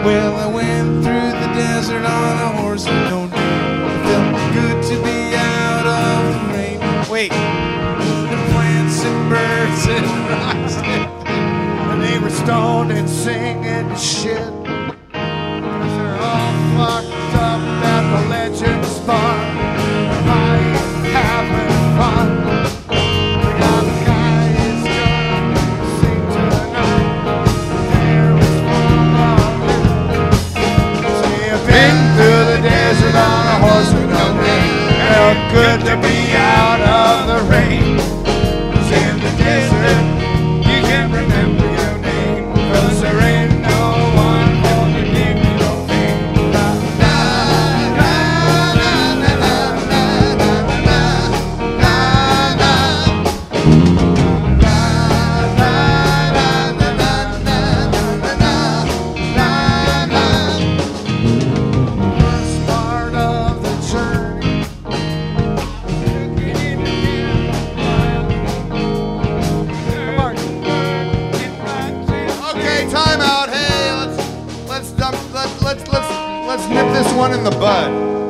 Well, I went through the desert on a horse with no name. It felt good to be out of the rain. Wait, the plants and birds and rocks, And they were stoned and singing shit. 'Cause they're all fucked up at the Legends Bar. Having fun. We got the guys gonna sing tonight. There was full of it. Say I've been through the desert on a horse with no name. Felt good to be out of the rain. 'Cause in the desert you can remember your name. 'Cause there ain't no one for you give you no pain. La la la la la la la la la la la. La la la la la la la la la. First part of the journey. Okay, time out. Hey, let's nip this one in the bud.